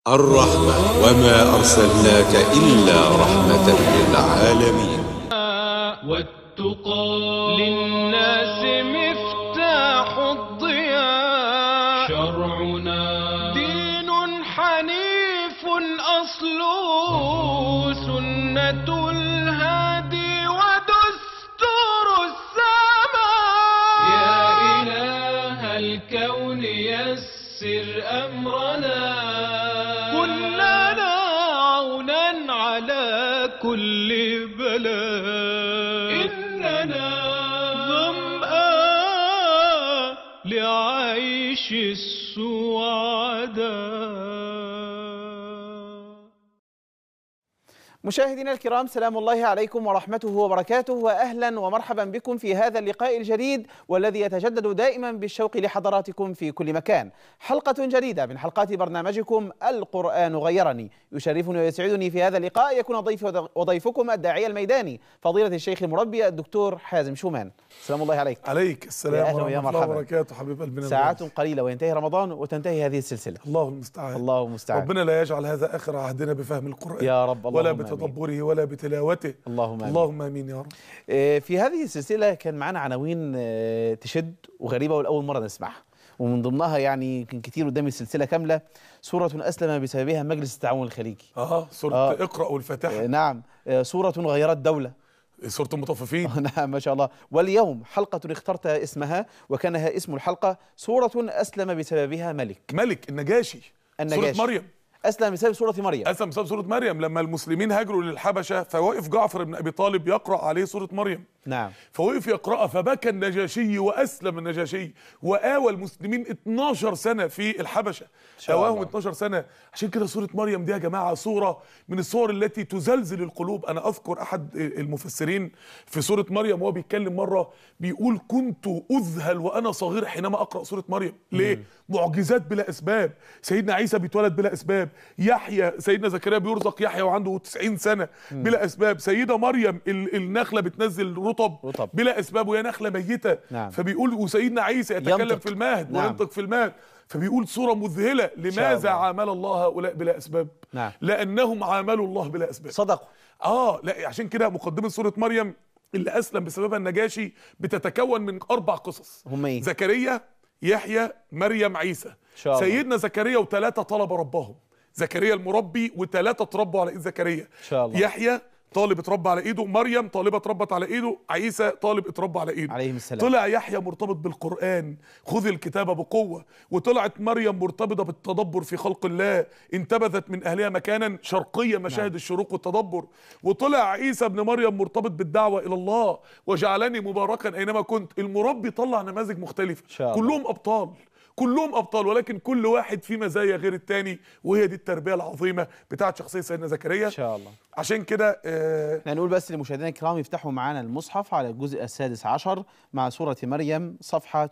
الرحمة وما أرسلناك إلا رحمة للعالمين. والتقى للناس مفتاح الضياء، شرعنا دين حنيف أصله سنة الهادي ودستور السماء. يا إله الكون يسر أمرنا، كن لنا عونا على كل بلاء. إننا ظمآن لعيش السعداء. مشاهدينا الكرام، سلام الله عليكم ورحمته وبركاته، وأهلا ومرحبا بكم في هذا اللقاء الجديد والذي يتجدد دائما بالشوق لحضراتكم في كل مكان. حلقة جديدة من حلقات برنامجكم القرآن غيرني. يشرفني ويسعدني في هذا اللقاء يكون ضيفي وضيفكم الداعية الميداني فضيلة الشيخ المربي الدكتور حازم شومان. سلام الله عليك. عليك السلام ورحمة الله وبركاته. حبيب قلبنا، ساعات قليلة وينتهي رمضان وتنتهي هذه السلسلة. الله المستعان. الله المستعان. ربنا لا يجعل هذا آخر عهدنا بفهم القرآن يا رب، ولا بتدبره ولا بتلاوته. اللهم آمين يا رب. في هذه السلسلة كان معنا عناوين تشد وغريبة والأول مرة نسمعها، ومن ضمنها يعني كان كتير قدامي السلسلة كاملة سورة أسلم بسببها مجلس التعاون الخليجي. سورة اقرأ والفاتحة. نعم. سورة غيرت دولة. سورة المطففين. نعم ما شاء الله. واليوم حلقة اخترت اسمها وكانها اسم الحلقة سورة أسلم بسببها ملك النجاشي. سورة مريم. أسلم بسبب سورة مريم. أسلم بسبب سورة مريم لما المسلمين هاجروا للحبشة، فوقف جعفر بن أبي طالب يقرأ عليه سورة مريم. نعم. فوقف يقرأها فبكى النجاشي وأسلم النجاشي وآوى المسلمين 12 سنة في الحبشة. آواهم 12 سنة. عشان كده سورة مريم دي يا جماعة صورة من الصور التي تزلزل القلوب. أنا أذكر أحد المفسرين في سورة مريم وهو بيتكلم مرة بيقول: كنت أذهل وأنا صغير حينما أقرأ سورة مريم. ليه؟ معجزات بلا أسباب. سيدنا عيسى بيتولد بلا أسباب. يحيى سيدنا زكريا بيرزق يحيى وعنده 90 سنة بلا أسباب. سيدة مريم النخلة بتنزل رطب بلا أسباب وهي نخلة ميتة. نعم. فبيقول وسيدنا عيسى يتكلم في المهد. نعم. وينطق في المهد. فبيقول صورة مذهلة. لماذا عامل الله هؤلاء بلا أسباب؟ نعم. لأنهم عاملوا الله بلا أسباب. صدقوا. لا عشان كده مقدمة سورة مريم اللي أسلم بسببها النجاشي بتتكون من 4 قصص. هم ايه؟ زكريا، يحيى، مريم، عيسى. سيدنا زكريا و3 طلب ربهم. زكريا المربي و3 اتربوا على ايد زكريا. ان شاء الله. يحيى طالب اتربى على ايده، مريم طالبه اتربت على ايده، عيسى طالب اتربى على ايده عليهم السلام. طلع يحيى مرتبط بالقرآن، خذ الكتاب بقوة. وطلعت مريم مرتبطة بالتدبر في خلق الله، انتبذت من اهلها مكانا شرقيا مشاهد نعم. الشروق والتدبر. وطلع عيسى ابن مريم مرتبط بالدعوة الى الله، وجعلني مباركا اينما كنت. المربي طلع نماذج مختلفة. كلهم ابطال ولكن كل واحد فيه مزايا غير التاني، وهي دي التربيه العظيمه بتاعت شخصيه سيدنا زكريا ان شاء الله. عشان كده نقول بس لمشاهدينا الكرام يفتحوا معانا المصحف على الجزء السادس عشر مع سوره مريم صفحه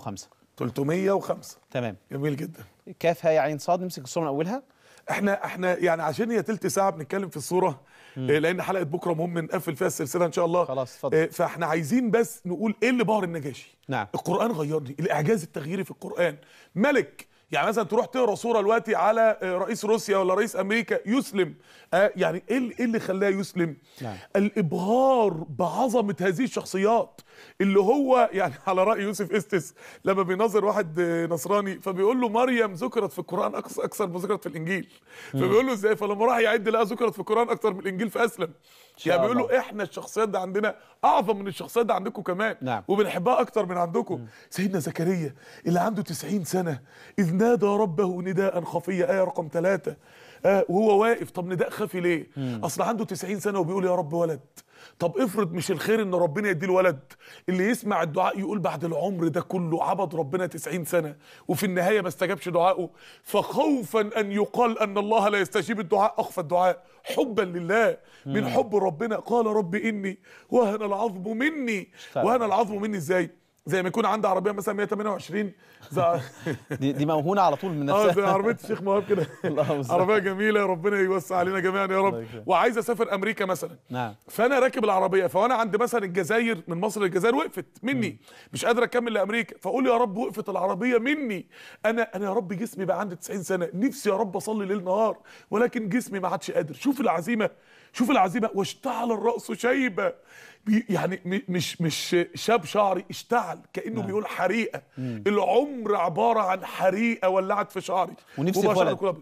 305. تمام، جميل جدا. كاف هاء عين صاد. نمسك الصوره من اولها. احنا يعني عشان هي تلت ساعه بنتكلم في الصوره، لان حلقه بكره مهم نقفل فيها السلسله ان شاء الله. خلاص اتفضل. فاحنا عايزين بس نقول ايه اللي بهر النجاشي. نعم. القران غيرني، الاعجاز التغييري في القران. ملك، يعني مثلا تروح تقرا صوره دلوقتي على رئيس روسيا ولا رئيس امريكا يسلم، يعني ايه اللي خلاه يسلم؟ نعم. الابهار بعظمه هذه الشخصيات، اللي هو يعني على راي يوسف استس لما بيناظر واحد نصراني فبيقول له مريم ذكرت في القران اكثر ما ذكرت في الانجيل. فبيقول له ازاي؟ فلما راح يعد لقى ذكرت في القران اكثر من الانجيل فاسلم. يعني بيقول له احنا الشخصيات دي عندنا اعظم من الشخصيات دي عندكم كمان. نعم. وبنحبها اكتر من عندكم. سيدنا زكريا اللي عنده 90 سنه اذ نادى ربه نداء خفيا، ايه رقم 3. وهو واقف. طب نداء خفي ليه؟ اصل عنده 90 سنه وبيقول يا رب ولد. طب افرض مش الخير ان ربنا يديله ولد؟ اللي يسمع الدعاء يقول بعد العمر ده كله عبد ربنا 90 سنه وفي النهايه ما استجابش دعائه، فخوفا ان يقال ان الله لا يستجيب الدعاء اخفى الدعاء حبا لله. من حب ربنا قال رب اني وهن العظم مني. وهن العظم مني ازاي؟ زي ما يكون عندي عربيه مثلا 128 زي دي موهونه على طول من نفسها. زي عربيه الشيخ موهب كده. عربيه جميله، ربنا يوسع علينا جميعا يا رب. وعايز اسافر امريكا مثلا. نعم. فانا راكب العربيه، فانا عند مثلا الجزائر، من مصر للجزائر وقفت مني، مش قادر اكمل لامريكا، فاقول يا رب وقفت العربيه مني، انا يا رب جسمي بقى عندي 90 سنه، نفسي يا رب اصلي ليل نهار، ولكن جسمي ما عادش قادر. شوف العزيمه، شوف العزيمه. واشتعل الراس شيبه، يعني مش شاب شعري، اشتعل كانه بيقول حريقه. العمر عباره عن حريقه ولعت في شعري، ونفسي في ولد.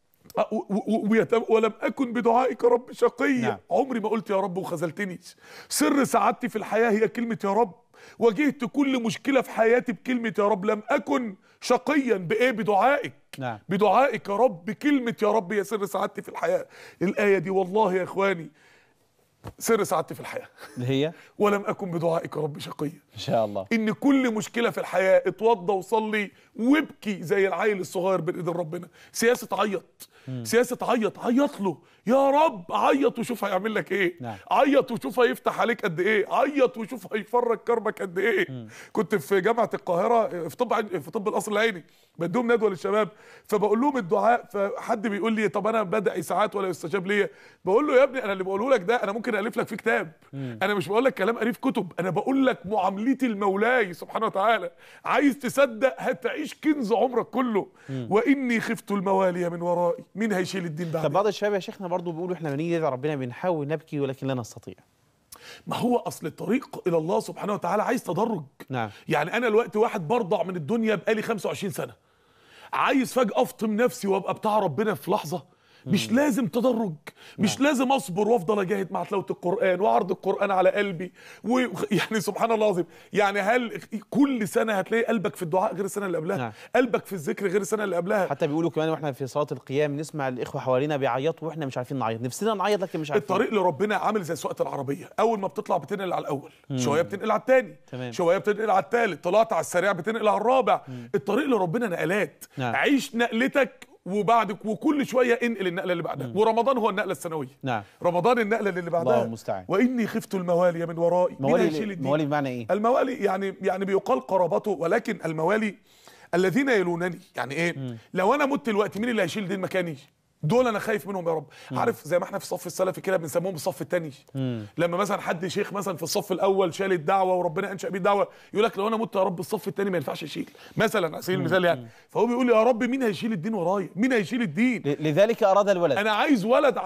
ولم اكن بدعائك يا رب شقيا. نعم. عمري ما قلت يا رب وخذلتني. سر سعادتي في الحياه هي كلمه يا رب. واجهت كل مشكله في حياتي بكلمه يا رب. لم اكن شقيا بايه؟ بدعائك. نعم. بدعائك يا رب، بكلمه يا رب هي سر سعادتي في الحياه. الايه دي والله يا اخواني سر سعادتي في الحياه، اللي هي ولم اكن بدعائك يا رب شقيا. ان شاء الله. ان كل مشكله في الحياه اتوضى وصلي وابكي زي العيل الصغير بين ايدين ربنا. سياسه عيط، سياسه عيط له يا رب، عيط وشوف هيعمل لك ايه. نعم. عيط وشوف هيفتح عليك قد ايه، عيط وشوف هيفرج كربك قد ايه. كنت في جامعه القاهره في طب القصر العيني، بديهم ندوه للشباب، فبقول لهم الدعاء، فحد بيقول لي طب انا بدعي ساعات ولا يستجاب ليا؟ بقول له يا ابني انا اللي بقوله لك ده انا ممكن الف لك فيه كتاب. انا مش بقول لك كلام الف كتب، انا بقول لك معاملتي المولاي سبحانه وتعالى. عايز تصدق هتعيش كنز عمرك كله. واني خفت الموالي من ورائي، مين هيشيل الدين بعد؟ طب بعض الشباب يا شيخنا برضو بيقولوا احنا بنيجي ندعي ربنا بنحاول نبكي ولكن لا نستطيع. ما هو اصل الطريق الى الله سبحانه وتعالى عايز تدرج. نعم. يعني انا الوقت واحد برضع من الدنيا بقالي 25 سنه، عايز فجاه افطم نفسي وابقى بتاع ربنا في لحظه. مش لازم تدرج، مش لازم اصبر وافضل اجاهد مع تلاوه القران وعرض القران على قلبي يعني سبحان الله العظيم. يعني هل كل سنه هتلاقي قلبك في الدعاء غير السنه اللي قبلها؟ نعم. قلبك في الذكر غير السنه اللي قبلها. حتى بيقولوا كمان واحنا في صلاه القيام نسمع الاخوه حوالينا بيعيطوا واحنا مش عارفين نعيط، نفسنا نعيط لكن مش عارفين. الطريق لربنا عامل زي سواقه العربيه، اول ما بتطلع بتنقل على الاول، شويه بتنقل على الثاني، شويه بتنقل على الثالث، طلعت على السريع بتنقل على الرابع. الطريق لربنا نقلات. نعم. عيش نقلتك وبعدك وكل شويه انقل النقله اللي بعدها. ورمضان هو النقله السنويه. نعم. رمضان النقله اللي بعدها. الله المستعان. واني خفت الموالي من ورائي. موالي بمعنى ايه؟ الموالي يعني بيقال قرابته، ولكن الموالي الذين يلونني. يعني ايه؟ لو انا مت دلوقتي مين اللي هيشيل دين مكاني؟ دول انا خايف منهم يا رب. عارف زي ما احنا في الصف السلفي كده بنسموهم الصف الثاني. لما مثلا حد شيخ مثلا في الصف الاول شال الدعوه وربنا انشا بيه الدعوه، يقول لك لو انا مت يا رب الصف الثاني ما ينفعش يشيل مثلا، على سبيل المثال يعني. فهو بيقول يا رب مين هيشيل الدين ورايا؟ مين هيشيل الدين؟ لذلك اراد الولد. انا عايز ولد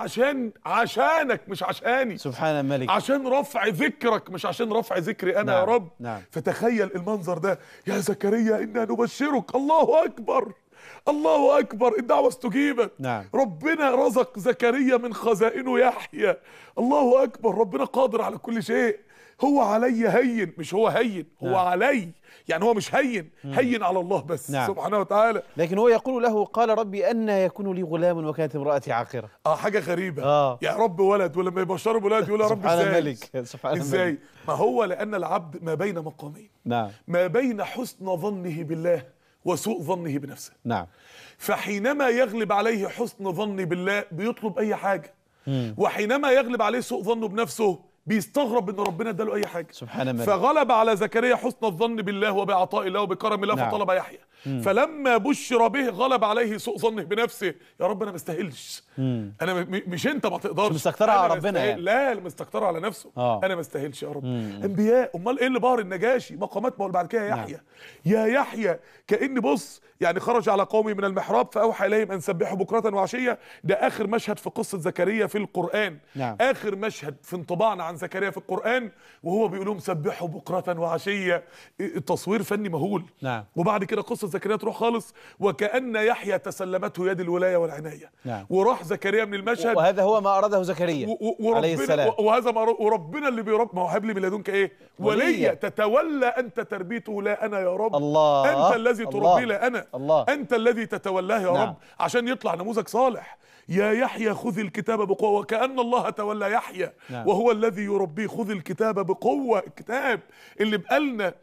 عشانك مش عشاني. سبحان الملك. عشان رفع ذكرك مش عشان رفع ذكري انا. نعم. يا رب. نعم. فتخيل المنظر ده، يا زكريا انا نبشرك. الله اكبر، الله اكبر، الدعوه استجيبت. نعم. ربنا رزق زكريا من خزائنه يحيى. الله اكبر، ربنا قادر على كل شيء. هو علي هين، مش هو هين، هو نعم. علي، يعني هو مش هين، هين على الله بس. نعم. سبحانه وتعالى. لكن هو يقول له قال ربي أنى يكون لي غلام وكانت امرأتي عاقرة. حاجه غريبه. يا رب ولد، ولما يبشروا بولاد يقول يا رب سبحان الملك. سبحان ازاي الملك. ما هو لان العبد ما بين مقامين. نعم. ما بين حسن ظنه بالله وسوء ظنه بنفسه. نعم. فحينما يغلب عليه حسن ظنه بالله بيطلب اي حاجه، وحينما يغلب عليه سوء ظنه بنفسه بيستغرب ان ربنا اداله اي حاجه. سبحان الله. فغلب على زكريا حسن الظن بالله وبعطاء الله وبكرم الله. نعم. فطلب يحيى. فلما بشر به غلب عليه سوء ظنه بنفسه. يا رب انا ما استاهلش، انا مش انت ما تقدرش، مش مستكترها على ربنا يعني. لا مستكترها على نفسه. انا ما استاهلش يا رب. انبياء، امال ايه اللي بهر النجاشي؟ مقامات. ما هو بعد كده يحيى. يا يحيى كأن بص يعني خرج على قومه من المحراب فاوحى اليهم ان سبحوا بكره وعشيه. ده اخر مشهد في قصه زكريا في القران. نعم. اخر مشهد في انطباعنا عن زكريا في القران وهو بيقول لهم سبحوا بكره وعشيه. التصوير فني مهول. نعم. وبعد كده قصه زكريا تروح خالص، وكأن يحيى تسلمته يد الولايه والعنايه. نعم. وراح زكريا من المشهد، وهذا هو ما أراده زكريا عليه السلام. وهذا ما وربنا اللي بيرب. ما هو هب لي من لدنك ايه؟ وليا تتولى انت تربيته لا انا يا رب. الله. انت الذي تربي لا انا. الله. انت الذي تتولاه يا نعم. رب، عشان يطلع نموذج صالح. يا يحيى خذ الكتاب بقوه، وكأن الله تولى يحيى. نعم. وهو الذي يربيه. خذ الكتاب بقوه، الكتاب اللي بقالنا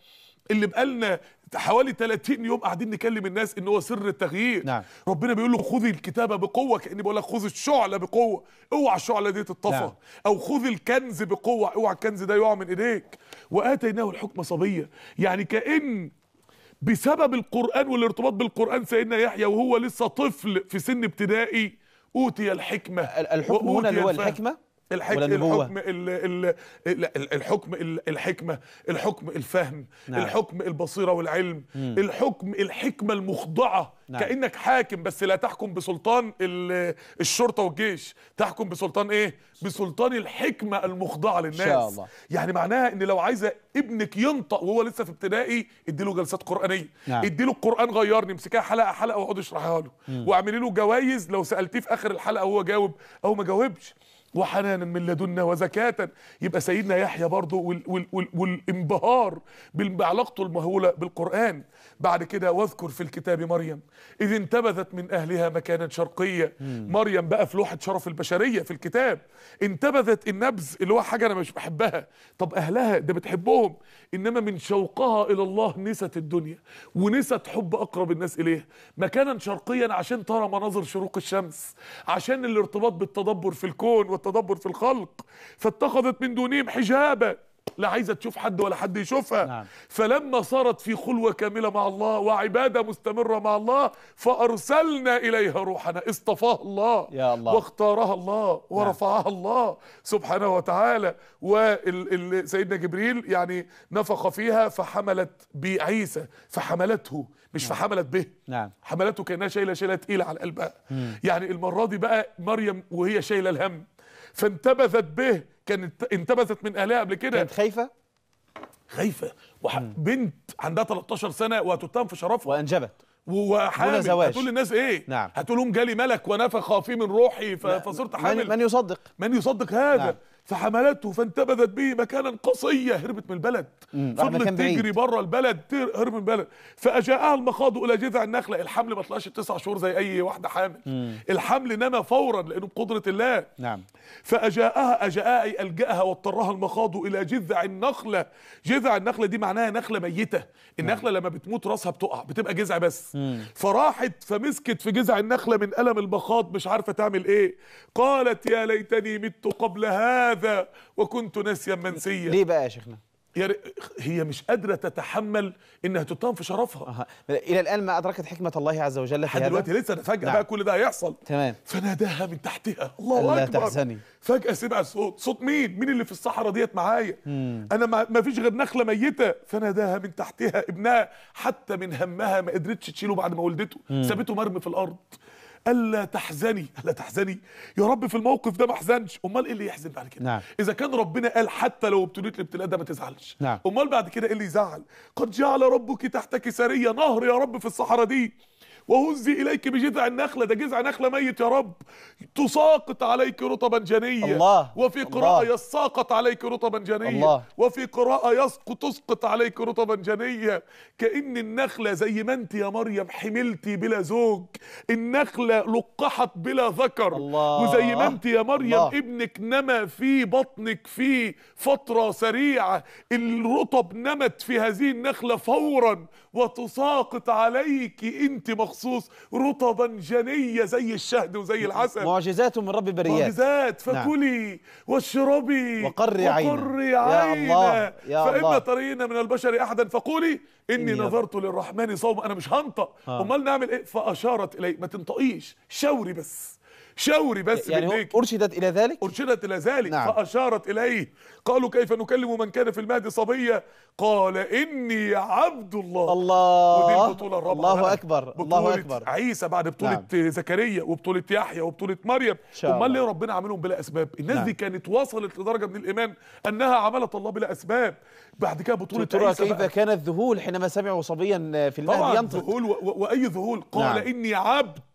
اللي بقالنا حوالي 30 يوم قاعدين نكلم الناس ان هو سر التغيير. نعم. ربنا بيقول له خذ الكتابه بقوه، كاني بقول لك خذ الشعله بقوه، اوعى الشعله دي تتطفى. نعم. او خذ الكنز بقوه، اوعى الكنز ده يقع من ايديك. واتيناه الحكم صبيه، يعني كأن بسبب القرآن والارتباط بالقرآن سيدنا يحيى وهو لسه طفل في سن ابتدائي أوتي الحكمة. الحكم هنا اللي هو الحكمة ولا النبوة؟ الحكم الفهم. نعم. الحكم البصيرة والعلم. الحكمة المخضعة. نعم. كأنك حاكم بس لا تحكم بسلطان الشرطة والجيش، تحكم بسلطان ايه؟ بسلطان الحكمة المخضعة للناس. إن شاء الله. يعني معناها ان لو عايزة ابنك ينطق وهو لسه في ابتدائي اديله جلسات قرآنية. نعم. اديله القرآن غيرني، امسكها حلقة حلقة واقعد اشرحها له، واعملي له جوائز لو سألتيه في اخر الحلقة وهو جاوب او ما جاوبش. وحنانا من لدنا وزكاة. يبقى سيدنا يحيى برضه والانبهار بعلاقته المهولة بالقرآن. بعد كده واذكر في الكتاب مريم إذ انتبذت من أهلها مكانا شرقيا. مريم بقى في لوحة شرف البشرية في الكتاب. انتبذت النبذ اللي هو حاجة أنا مش بحبها، طب أهلها ده بتحبهم، إنما من شوقها إلى الله نست الدنيا ونست حب أقرب الناس إليها. مكانا شرقيا عشان ترى مناظر شروق الشمس، عشان الارتباط بالتدبر في الكون والتدبر في الخلق. فاتخذت من دونهم حجابا، لا عايزة تشوف حد ولا حد يشوفها. نعم. فلما صارت في خلوة كاملة مع الله وعبادة مستمرة مع الله فأرسلنا إليها روحنا. اصطفاها الله يا الله. واختارها الله ورفعها الله سبحانه وتعالى. وسيدنا جبريل يعني نفخ فيها فحملت بعيسى، فحملته مش فحملت به. نعم. حملته كأنها شايلة تقيلة على قلبها. يعني المرة دي بقى مريم وهي شايلة الهم فانتبذت به. كانت انتبذت من اهلها قبل كده، كانت خايفة بنت عندها 13 سنة وهتتهم في شرفها وأنجبت وحامل. هتقول للناس ايه؟ نعم. هتقول لهم جالي ملك ونفخ في من روحي فصرت حامل. من يصدق هذا؟ نعم. فحملته فانتبذت به مكانا قصيا، هربت من البلد، فضلت تجري بره البلد، هرب من البلد. فاجاءها المخاض الى جذع النخله. الحمل ما طلعش 9 شهور زي اي واحده حامل. الحمل نما فورا لانه بقدره الله. نعم. فاجاءها اي الجاها واضطرها المخاض الى جذع النخله. جذع النخله دي معناها نخله ميته. النخله لما بتموت راسها بتقع، بتبقى جذع بس. فراحت فمسكت في جذع النخله من الم المخاض، مش عارفه تعمل ايه. قالت يا ليتني مت قبل هذا وكنت ناسيا منسيا. ليه بقى يا شيخنا؟ هي مش قادره تتحمل انها تتهم في شرفها. الى الان ما ادركت حكمه الله عز وجل في هذا. دلوقتي لسه ده فجاه. نعم. بقى كل ده هيحصل. تمام. فناداها من تحتها الله لا اكبر. تحزني. فجاه سمع صوت مين اللي في الصحراء ديت معايا؟ انا ما فيش غير نخله ميته. فناداها من تحتها ابنها، حتى من همها ما قدرتش تشيله بعد ما ولدته، سابته مرمي في الارض. ألا تحزني يا رب. في الموقف ده ما احزنش، امال ايه اللي يحزن بعد كده؟ نعم. اذا كان ربنا قال حتى لو ابتليت الابتلاء ده ما تزعلش، نعم. امال بعد كده ايه اللي يزعل؟ قد جعل ربك تحتك سريا، نهر يا رب في الصحراء دي، وهزي اليك بجذع النخله، ده جذع نخله ميت يا رب، تساقط عليك رطبا جنيا. الله. وفي قراءه يساقط عليك رطبا جنيا. الله. وفي قراءه تسقط عليك رطبا جنيا. كأن النخله زي ما انت يا مريم حملتي بلا زوج، النخله لقحت بلا ذكر. الله. وزي ما انت يا مريم الله. ابنك نما في بطنك في فتره سريعه، الرطب نمت في هذه النخله فورا، وتساقط عليك انت مخصوص رطبا جنية زي الشهد وزي العسل. معجزات من رب البريات. معجزات. فكلي. نعم. واشربي وقري عينا فإن ترين من البشر أحدا فقولي إني نظرت يا للرحمن صوما. أنا مش هنطق. أمال نعمل إيه؟ فأشارت إليه، ما تنطقيش، شاوري بس يعني أرشدت إلى ذلك. نعم. فأشارت إليه. قالوا كيف نكلم من كان في المهد صبيا؟ قال إني عبد الله. ودي البطولة الرابعة. الله أكبر. الله أكبر. عيسى بعد بطولة نعم. زكريا وبطولة يحيى وبطولة مريم. أمال ليه ربنا عملهم بلا أسباب؟ الناس نعم. دي كانت وصلت لدرجة من الإيمان أنها عملت الله بلا أسباب. بعد كده بطولة عيسى كيف كان الذهول حينما سمعوا صبيا في المهد ينطق. طبعا ذهول وأي ذهول. قال نعم. إني عبد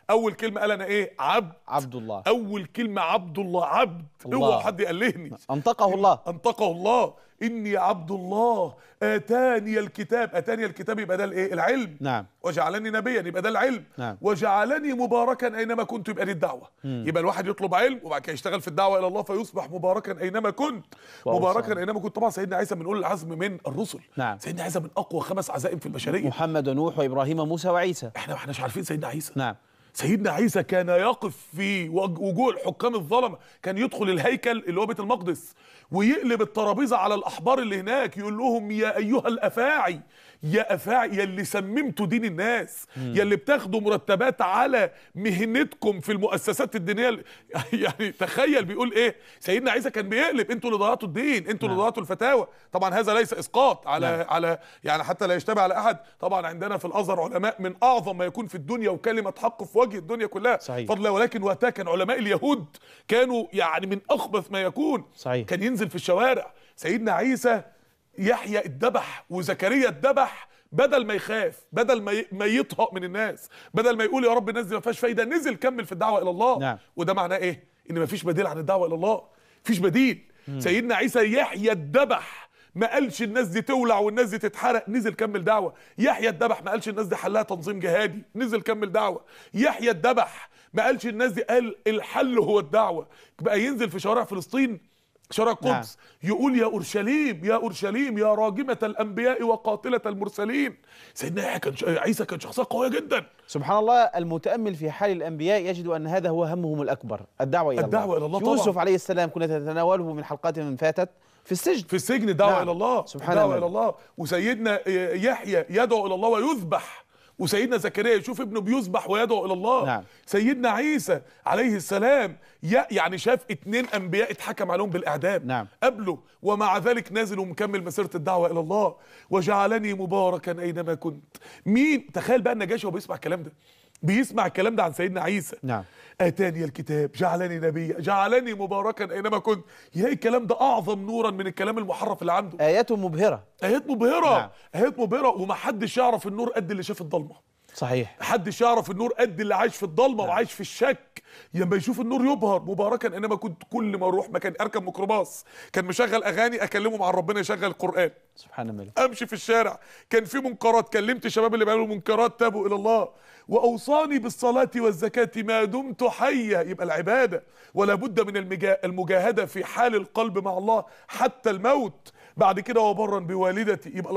اول كلمه قال انا ايه؟ عبد الله. اول كلمه عبد الله، عبد. اوعى حد يقلهني. انطقه الله. انطقه الله. اني عبد الله اتاني الكتاب. اتاني الكتاب يبقى ده الايه؟ العلم. نعم. وجعلني نبيا يبقى ده العلم. نعم. وجعلني مباركا اينما كنت يبقى دي الدعوه. يبقى الواحد يطلب علم وبعد كده يشتغل في الدعوه الى الله فيصبح مباركا اينما كنت. مباركا اينما كنت. طبعا سيدنا عيسى من اولي العزم من الرسل. نعم. سيدنا عيسى من اقوى 5 عزائم في البشريه. محمد ونوح وابراهيم وموسى وعيسى. احنا ما احناش عارفين سيدنا عيسى. نعم. سيدنا عيسى كان يقف في وجوه الحكام الظلمه، كان يدخل الهيكل اللي هو بيت المقدس ويقلب الترابيزه على الاحبار اللي هناك، يقول لهم يا ايها الافاعي، يا افاعي يا اللي سممتوا دين الناس، يا اللي بتاخدوا مرتبات على مهنتكم في المؤسسات الدينيه. يعني تخيل بيقول ايه؟ سيدنا عيسى كان بيقلب، انتوا اللي ضيعتوا الدين، انتوا اللي ضيعتوا الفتاوى. طبعا هذا ليس اسقاط على يعني حتى لا يشتبه على احد. طبعا عندنا في الازهر علماء من اعظم ما يكون في الدنيا وكلمه حق في وجه الدنيا كلها. صحيح. فضلا، ولكن وقتها كان علماء اليهود كانوا يعني من اخبث ما يكون. صحيح. كان ينزل في الشوارع. سيدنا عيسى يحيى اتذبح وزكريا اتذبح، بدل ما يخاف، بدل ما يطهق من الناس، بدل ما يقول يا رب الناس دي ما فيهاش فايده، نزل كمل في الدعوه الى الله. نعم. وده معناه ايه؟ ان ما فيش بديل عن الدعوه الى الله، مفيش بديل. سيدنا عيسى يحيى اتذبح، ما قالش الناس دي تولع والناس دي تتحرق، نزل كمل دعوه. يحيى اتذبح، ما قالش الناس دي حلها تنظيم جهادي، نزل كمل دعوه. يحيى اتذبح، ما قالش الناس دي، قال الحل هو الدعوه. بقى ينزل في شوارع فلسطين، شارع القدس، يقول يا اورشليم يا اورشليم يا راجمه الانبياء وقاتله المرسلين. سيدنا عيسى كان شخصيه قويه جدا. سبحان الله. المتامل في حال الانبياء يجد ان هذا هو همهم الاكبر، الدعوه الى الله. الدعوه الى الله. يوسف عليه السلام كنا تتناوله من حلقات من فاتت في السجن. في السجن دعوه الى الله. سبحان الله. الى الله. وسيدنا يحيى يدعو الى الله ويذبح، وسيدنا زكريا يشوف ابنه بيذبح ويدعو الى الله. نعم. سيدنا عيسى عليه السلام يعني شاف 2 انبياء اتحكم عليهم بالاعدام. نعم. قبله، ومع ذلك نازل ومكمل مسيره الدعوه الى الله. وجعلني مباركا اينما كنت. مين تخيل بقى النجاشي وهو بيسمع الكلام ده؟ بيسمع الكلام ده عن سيدنا عيسى. نعم. اتاني الكتاب، جعلني نبيا، جعلني مباركا اينما كنت. يلاقي الكلام ده اعظم نورا من الكلام المحرف اللي عنده. ايات مبهره. ايات مبهره. نعم. ايات مبهره. ومحدش يعرف النور قد اللي شاف الضلمه. صحيح. محدش يعرف النور قد اللي عايش في الضلمه. نعم. وعايش في الشك. لما يشوف النور يبهر. مباركا اينما كنت. كل ما اروح مكان، اركب ميكروباص كان مشغل اغاني، اكلمه مع ربنا يشغل القران. سبحان الله. امشي في الشارع كان في منكرات، كلمت الشباب اللي بيعملوا منكرات تابوا الى الله. واوصاني بالصلاه والزكاه ما دمت حيا. يبقى العباده ولا بد من المجاهده في حال القلب مع الله حتى الموت. بعد كده وبرا بوالدتي. يبقى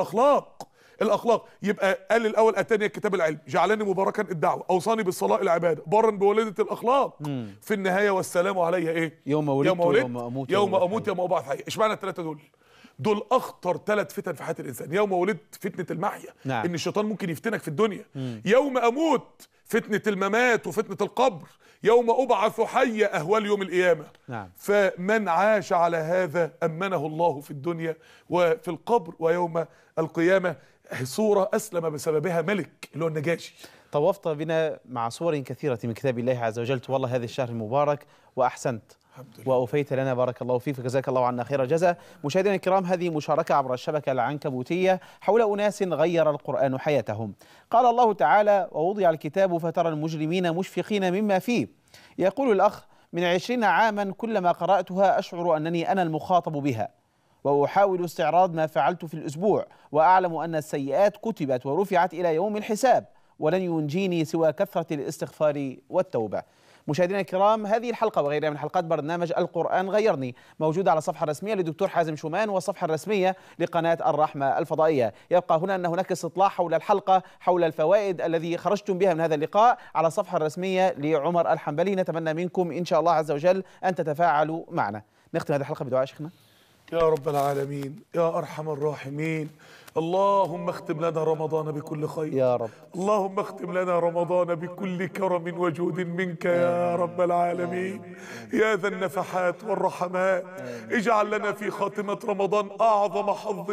الاخلاق. يبقى قال الاول اتاني الكتاب العلم، جعلني مباركا الدعوه، اوصاني بالصلاه العباده، برا بوالدتي الاخلاق. في النهايه والسلام علي ايه؟ يوم ولدت ويوم اموت يوم اموت يوم ابعث حي. اشمعنى ال3 دول اخطر 3 فتن في حياه الانسان. يوم ولدت فتنه المحيا. نعم. ان الشيطان ممكن يفتنك في الدنيا. يوم اموت فتنه الممات وفتنه القبر. يوم ابعث حيا اهوال يوم القيامه. نعم. فمن عاش على هذا امنه الله في الدنيا وفي القبر ويوم القيامه. صوره اسلم بسببها ملك اللي هو النجاشي. طوفت بنا مع صور كثيره من كتاب الله عز وجل والله هذا الشهر المبارك، واحسنت وأوفيت لنا، بارك الله فيك وجزاك الله عنا خير الجزاء. مشاهدينا الكرام، هذه مشاركة عبر الشبكة العنكبوتية حول أناس غير القرآن حياتهم. قال الله تعالى: ووضع الكتاب فترى المجرمين مشفقين مما فيه. يقول الأخ: من 20 عاما كلما قرأتها أشعر أنني أنا المخاطب بها، وأحاول استعراض ما فعلت في الأسبوع، وأعلم أن السيئات كتبت ورفعت إلى يوم الحساب، ولن ينجيني سوى كثرة الاستغفار والتوبة. مشاهدينا الكرام، هذه الحلقة وغيرها من حلقات برنامج القرآن غيرني موجودة على الصفحة الرسمية للدكتور حازم شومان والصفحة الرسمية لقناة الرحمة الفضائية. يبقى هنا أن هناك استطلاع حول الحلقة، حول الفوائد الذي خرجتم بها من هذا اللقاء على الصفحة الرسمية لعمر الحنبلي. نتمنى منكم إن شاء الله عز وجل أن تتفاعلوا معنا. نختم هذه الحلقة بدعاء شيخنا. يا رب العالمين، يا أرحم الراحمين، اللهم اختم لنا رمضان بكل خير يا رب. اللهم اختم لنا رمضان بكل كرم وجود منك يا رب العالمين، يا ذا النفحات والرحمات. اجعل لنا في خاتمة رمضان أعظم حظ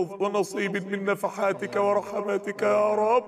ونصيب من نفحاتك ورحماتك يا رب.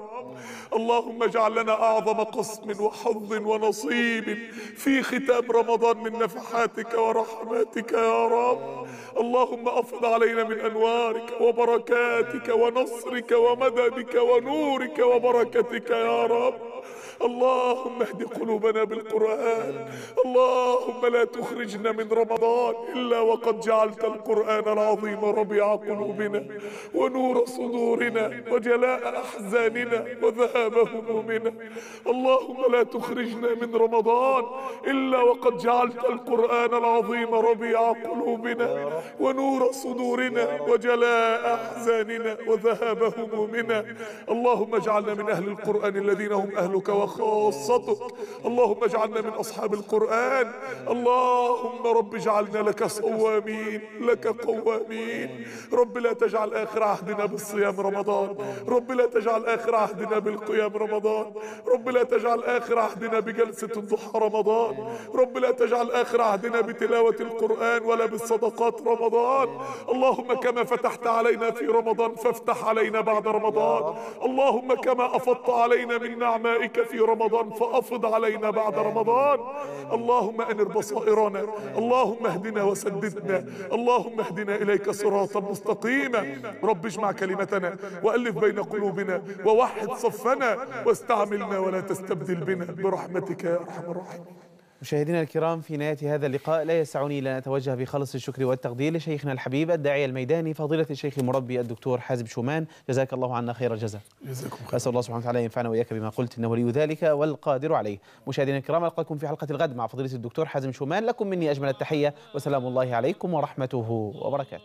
اللهم اجعل لنا أعظم قسم وحظ ونصيب في ختام رمضان من نفحاتك ورحماتك يا رب. اللهم أفض علينا من أنوارك وبركاتك ونصرك ومددك ونورك وبركتك يا رب. اللهم اهد قلوبنا بالقرآن. اللهم لا تخرجنا من رمضان إلا وقد جعلت القرآن العظيم ربيع قلوبنا ونور صدورنا وجلاء أحزاننا وذهاب همومنا. اللهم لا تخرجنا من رمضان إلا وقد جعلت القرآن العظيم ربيع قلوبنا ونور صدورنا وجلاء أحزاننا وذهاب همومنا. اللهم اجعلنا من أهل القرآن الذين هم أهلك وخاصتك. اللهم اجعلنا من أصحاب القرآن. اللهم رب اجعلنا لك صوامين لك قوامين. رب لا تجعل آخر عهدنا بالصيام رمضان. رب لا تجعل آخر عهدنا بالقيام رمضان. رب لا تجعل آخر عهدنا بجلسة الضحى رمضان. رب لا تجعل آخر عهدنا بتلاوة القرآن ولا بالصدقات رمضان. اللهم كما فتحت علينا في رمضان فافتح علينا بعد رمضان. اللهم كما أفضت علينا من نعمائك في رمضان فأفض علينا بعد رمضان. اللهم أنر بصائرنا. اللهم اهدنا وسددنا. اللهم اهدنا إليك صراطا مستقيما. رب اجمع كلمتنا وألف بين قلوبنا ووحد صفنا واستعملنا ولا تستبدل بنا برحمتك يا أرحم الراحمين. مشاهدينا الكرام، في نهاية هذا اللقاء لا يسعني إلا أن أتوجه بخالص الشكر والتقدير لشيخنا الحبيب الداعية الميداني فضيلة الشيخ المربي الدكتور حازم شومان، جزاك الله عنا خير الجزاء. جزاكم خير. أسأل الله سبحانه وتعالى ينفعنا وإياك بما قلت إنه ولي ذلك والقادر عليه. مشاهدينا الكرام، ألقاكم في حلقة الغد مع فضيلة الدكتور حازم شومان. لكم مني أجمل التحية وسلام الله عليكم ورحمته وبركاته.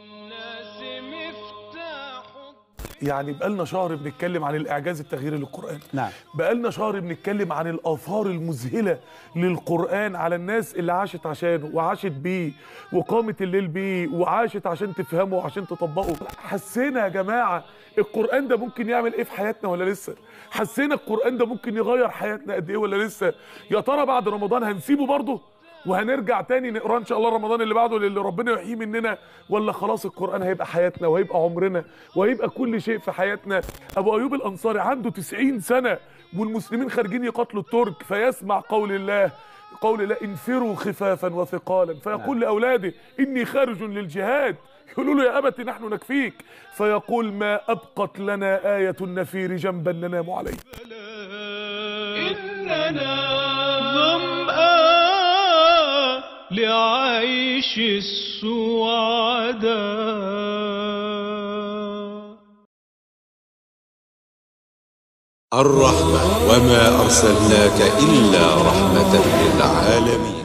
يعني بقالنا شهر بنتكلم عن الإعجاز التغييري للقرآن. نعم. بقالنا شهر بنتكلم عن الآثار المذهلة للقرآن على الناس اللي عاشت عشانه وعاشت بيه وقامت الليل بيه وعاشت عشان تفهمه وعشان تطبقه. حسينا يا جماعة القرآن ده ممكن يعمل إيه في حياتنا ولا لسه؟ حسينا القرآن ده ممكن يغير حياتنا قد إيه ولا لسه؟ يا ترى بعد رمضان هنسيبه برضه وهنرجع تاني نقرا ان شاء الله رمضان اللي بعده اللي ربنا يحييه مننا، ولا خلاص القرآن هيبقى حياتنا وهيبقى عمرنا وهيبقى كل شيء في حياتنا؟ ابو ايوب الانصاري عنده 90 سنة والمسلمين خارجين يقاتلوا الترك، فيسمع قول الله انفروا خفافا وثقالا، فيقول لاولاده اني خارج للجهاد. يقولوا له يا أبت نحن نكفيك، فيقول ما أبقت لنا آية النفير جنبا ننام عليه. إننا ظمآن لعيش السعداء. الرحمة وما أرسلناك إلا رحمة للعالمين.